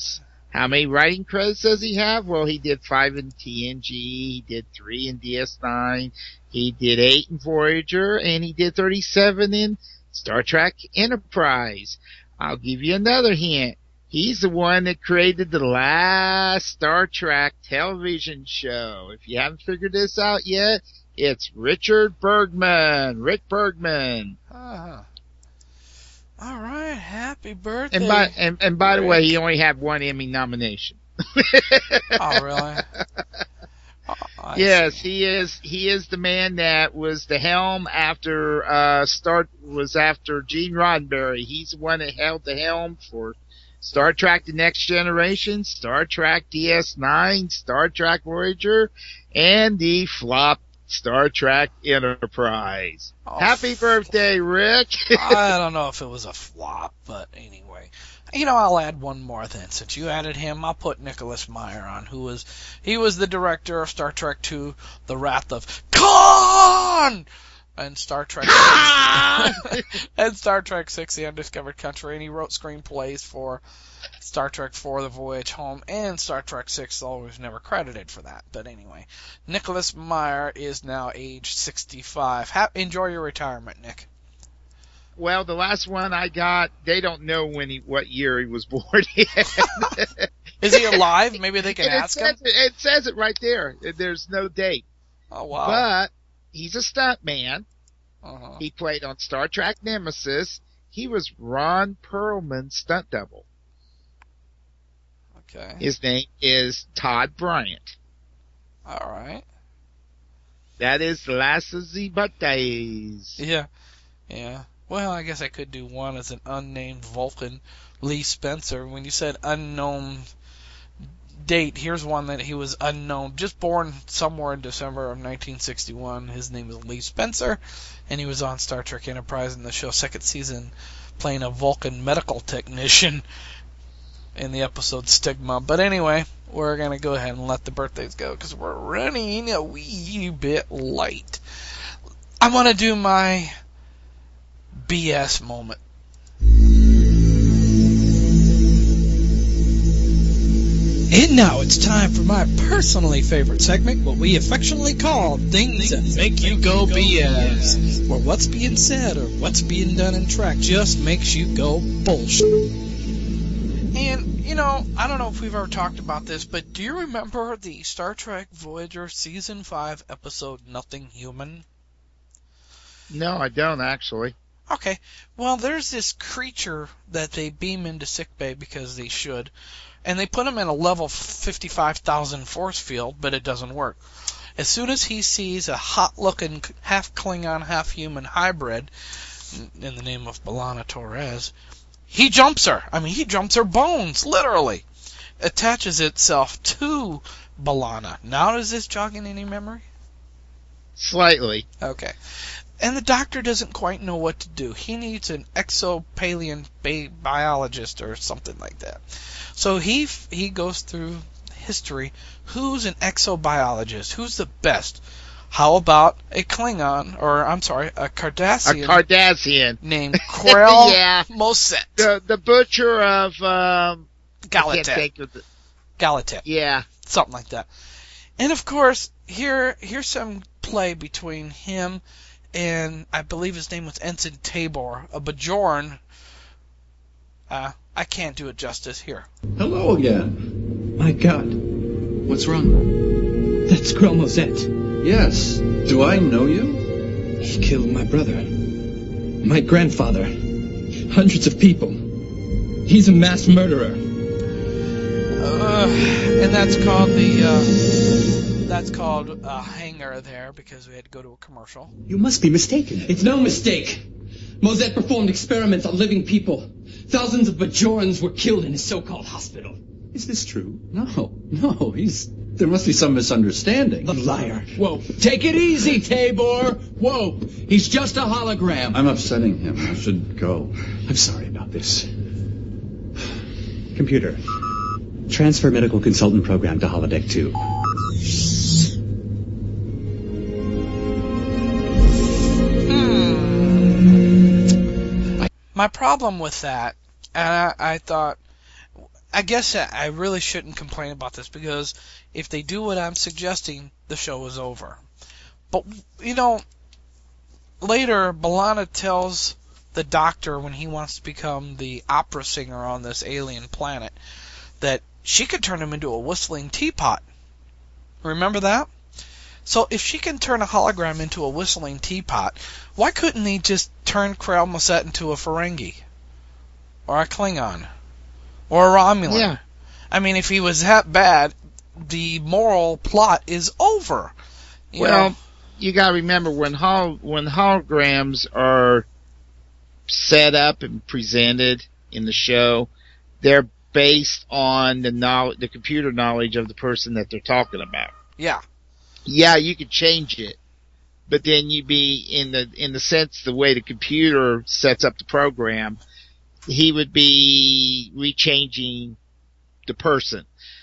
How many writing credits does he have? Well, he did five in T N G, he did three in D S nine, he did eight in Voyager, and he did thirty-seven in Star Trek Enterprise. I'll give you another hint. He's the one that created the last Star Trek television show. If you haven't figured this out yet, it's Richard Bergman. Rick Bergman. Uh-huh. All right, happy birthday. And by and, and by Rick. the way, he only had one Emmy nomination. Oh, really? Oh, yes, see. he is. He is the man that was the helm after uh start was after Gene Roddenberry. He's the one that held the helm for Star Trek: The Next Generation, Star Trek D S nine, Star Trek Voyager, and the flop Star Trek Enterprise. Oh, Happy birthday, Rick! I don't know if it was a flop, but anyway. You know, I'll add one more then. Since you added him, I'll put Nicholas Meyer on, who was, he was the director of Star Trek two, The Wrath of Khan! And Star Trek and Star Trek six, The Undiscovered Country, and he wrote screenplays for Star Trek four, The Voyage Home, and Star Trek six, although he was never credited for that. But anyway, Nicholas Meyer is now age sixty-five. Ha- enjoy your retirement, Nick. Well, the last one I got, they don't know when he, what year he was born in. Is he alive? Maybe they can And ask it him. says, it says it right there. There's no date. Oh, wow. But he's a stunt man. Uh-huh. He played on Star Trek Nemesis. He was Ron Perlman's stunt double. Okay. His name is Todd Bryant. All right. That is the last of the birthdays. Yeah. Yeah. Well, I guess I could do one as an unnamed Vulcan, Lee Spencer. When you said unknown date, here's one that he was unknown, just born somewhere in December of nineteen sixty-one. His name is Lee Spencer, and he was on Star Trek Enterprise in the show's second season, playing a Vulcan medical technician in the episode Stigma. But anyway, we're going to go ahead and let the birthdays go because we're running a wee bit late. I want to do my B S moment. And now it's time for my personally favorite segment, what we affectionately call Things That Make You Go B S. Where what's being said or what's being done in Trek just makes you go bullshit. And, you know, I don't know if we've ever talked about this, but do you remember the Star Trek Voyager Season five episode Nothing Human? No, I don't actually. Okay, well, there's this creature that they beam into sickbay because they should, and they put him in a level fifty-five thousand force field, but it doesn't work. As soon as he sees a hot-looking half-Klingon, half-human hybrid, in the name of B'Elanna Torres, he jumps her. I mean, he jumps her bones, literally. Attaches itself to B'Elanna. Now, is this jogging any memory? Slightly. Okay. And the doctor doesn't quite know what to do. He needs an exopaleo biologist or something like that. So he he goes through history. Who's an exobiologist? Who's the best? How about a Klingon, or I'm sorry, a Cardassian? A Cardassian. Named Krell yeah. Moset. The, the butcher of, um... Galatek. The... Galatek. Yeah. Something like that. And of course, here here's some play between him and I believe his name was Ensign Tabor, a Bajoran. Uh, I can't do it justice here. Hello again. My God. What's wrong? That's Krell Moset. Yes. Do I know you? He killed my brother. My grandfather. Hundreds of people. He's a mass murderer. Uh, and that's called the, uh, that's called a hanger there because we had to go to a commercial. You must be mistaken. It's no mistake. Moset performed experiments on living people. Thousands of Bajorans were killed in his so-called hospital. Is this true? No, no, he's... There must be some misunderstanding. The liar. Whoa. Take it easy, Tabor. Whoa. He's just a hologram. I'm upsetting him. I should go. I'm sorry about this. Computer. Transfer medical consultant program to holodeck two. My problem with that, and I, I thought, I guess I really shouldn't complain about this, because if they do what I'm suggesting, the show is over. But, you know, later, B'Elanna tells the Doctor, when he wants to become the opera singer on this alien planet, that she could turn him into a whistling teapot. Remember that? So if she can turn a hologram into a whistling teapot, why couldn't he just turn Krell-Mosset into a Ferengi? Or a Klingon? Or a Romulan? Yeah. I mean, if he was that bad, the moral plot is over. You well, know? You got to remember, when hol- when holograms are set up and presented in the show, they're based on the knowledge, the computer knowledge of the person that they're talking about. Yeah. Yeah, you could change it, but then you'd be in the in the sense the way the computer sets up the program, he would be rechanging the person.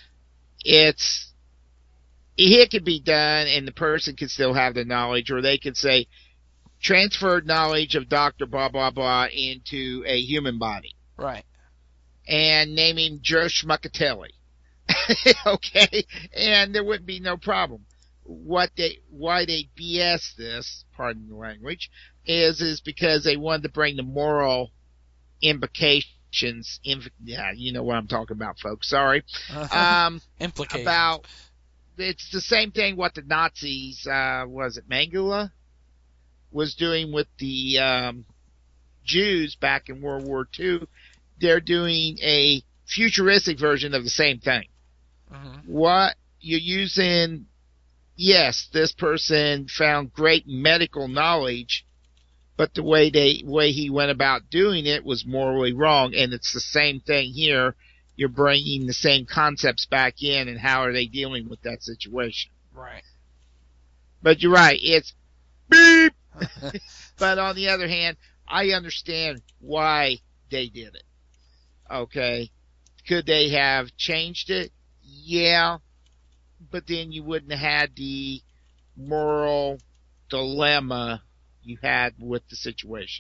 It's it could be done, and the person could still have the knowledge, or they could say transferred knowledge of Doctor blah blah blah into a human body. Right. And name him Joe Schmuckatelli. Okay? And there wouldn't be no problem. What they, why they B S this, pardon the language, is, is because they wanted to bring the moral implications, in, yeah, you know what I'm talking about, folks, sorry. Um, implications. About, it's the same thing what the Nazis, uh, was it Mengele? Was doing with the, um, Jews back in World War Two. They're doing a futuristic version of the same thing. Mm-hmm. What you're using, yes, this person found great medical knowledge, but the way they, way he went about doing it was morally wrong, and it's the same thing here. You're bringing the same concepts back in, and how are they dealing with that situation? Right. But you're right, it's beep! But on the other hand, I understand why they did it. Okay. Could they have changed it? Yeah. But then you wouldn't have had the moral dilemma you had with the situation.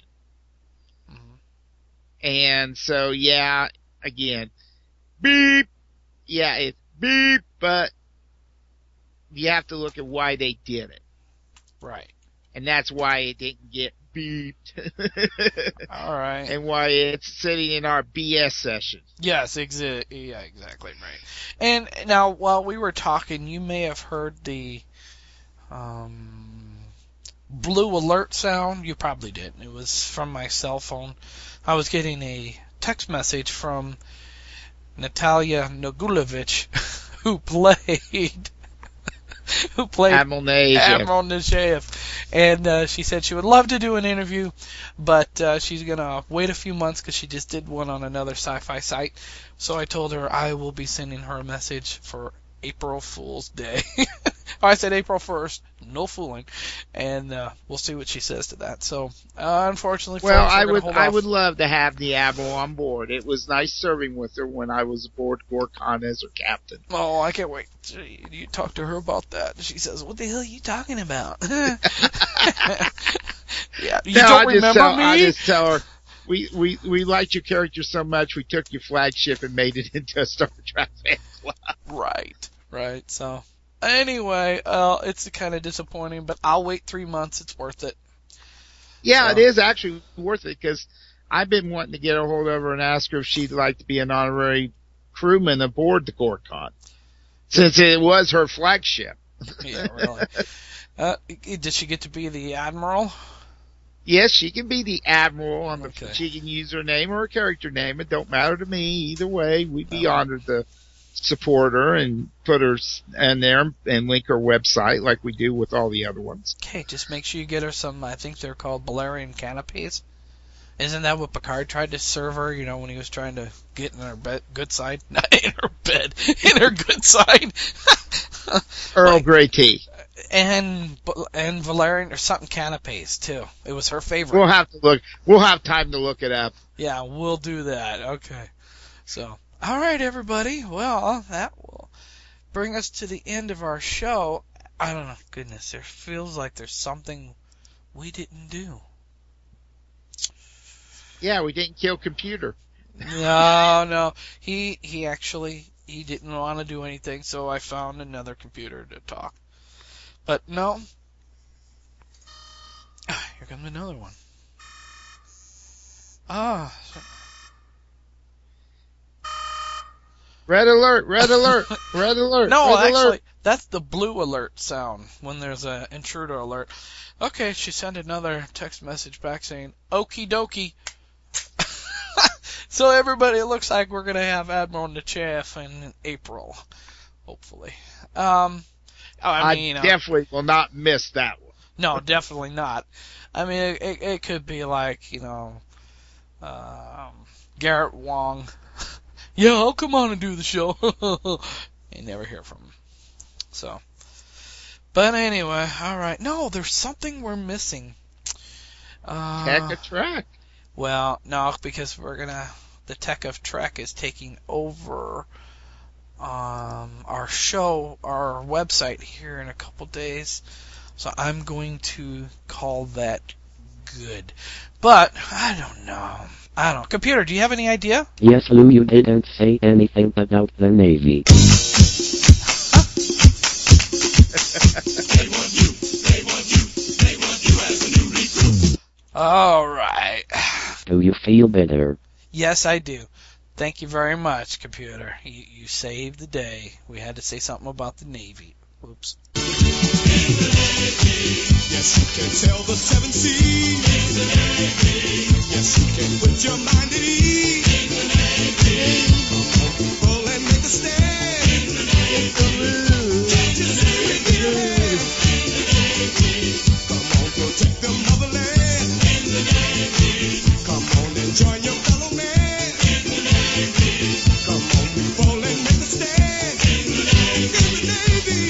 Mm-hmm. And so, yeah, again, beep. Yeah, it's beep, but you have to look at why they did it. Right. And that's why it didn't get beeped. All right. And why it's sitting in our B S session. Yes, exa- yeah, exactly right. And now, while we were talking, you may have heard the um, blue alert sound. You probably didn't. It was from my cell phone. I was getting a text message from Natalia Nogulevich, who played who played Admiral Nechayev. Admiral Nechayev. And uh, she said she would love to do an interview, but uh, she's going to wait a few months because she just did one on another sci-fi site. So I told her I will be sending her a message for April Fool's Day. I said April first, no fooling, and uh, we'll see what she says to that. So, uh, unfortunately, well, folks, I we're would hold I off. would love to have the Admiral on board. It was nice serving with her when I was aboard Gorkon as her captain. Oh, I can't wait. You talk to her about that. She says, "What the hell are you talking about?" Yeah, you no, don't I just remember tell, me? I just tell her. We, we, we liked your character so much, we took your flagship and made it into a Star Trek fan club. Right, right. So, anyway, uh, it's kind of disappointing, but I'll wait three months. It's worth it. Yeah, So. it is actually worth it, because I've been wanting to get a hold of her and ask her if she'd like to be an honorary crewman aboard the Gorkon, since it was her flagship. Yeah, really. uh, did she get to be the Admiral? Yes, she can be the Admiral. On the, Okay. She can use her name or her character name. It don't matter to me. Either way, we'd be Oh. honored to support her and put her in there and link her website like we do with all the other ones. Okay, just make sure you get her some, I think they're called Balerian canopies. Isn't that what Picard tried to serve her, you know, when he was trying to get in her bed, good side? Not in her bed, in her good side. Earl Like, Grey tea. And and Valerian or something canapes too. It was her favorite. We'll have to look. We'll have time to look it up. Yeah, we'll do that. Okay. So, all right, everybody. Well, that will bring us to the end of our show. I don't know. Goodness, there feels like there's something we didn't do. Yeah, we didn't kill computer. No, no. He he actually he didn't want to do anything, so I found another computer to talk. But no. Here comes another one. Ah. Red alert! Red alert! Red alert! No, red actually, alert. that's the blue alert sound when there's an intruder alert. Okay, she sent another text message back saying, "Okie dokie." So everybody, it looks like we're gonna have Admiral Nechayev in April, hopefully. Um, I mean, I definitely uh, will not miss that one. No, definitely not. I mean, it, it, it could be like, you know, um, Garrett Wong. Yeah, I'll come on and do the show. You never hear from him. So, but anyway, all right. No, there's something we're missing. Uh, Tech of Trek. Well, no, because we're gonna. The Tech of Trek is taking over um, our show, our website here in a couple days. So I'm going to call that good. But I don't know. I don't know. Computer, do you have any idea? Yes, Lou, you didn't say anything about the Navy. All right. Do you feel better? Yes, I do. Thank you very much, computer. You, you saved the day. We had to say something about the Navy. Oops. Yes, you can sail the seven seas. Yes, you can put your mind at ease. Come on, people, and make a stand. Can't you see it in your head? Come on, protect the motherland. Come on and join your fellow man. Come on, people, and make a stand. In the Navy.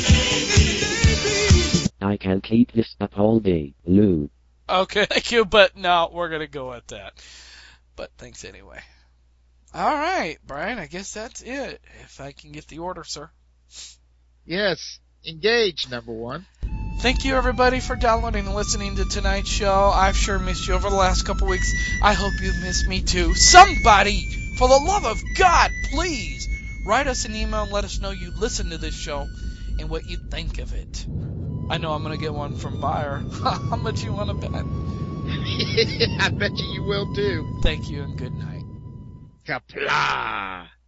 I can keep this up all day, Lou. Okay, thank you, but no, we're going to go at that. But thanks anyway. All right, Brian, I guess that's it. If I can get the order, sir. Yes, engage, number one. Thank you, everybody, for downloading and listening to tonight's show. I've sure missed you over the last couple weeks. I hope you've missed me, too. Somebody, for the love of God, please, write us an email and let us know you listen to this show and what you think of it. I know I'm going to get one from Bayer. How much you want to bet? I bet you you will, too. Thank you and good night. Kapla!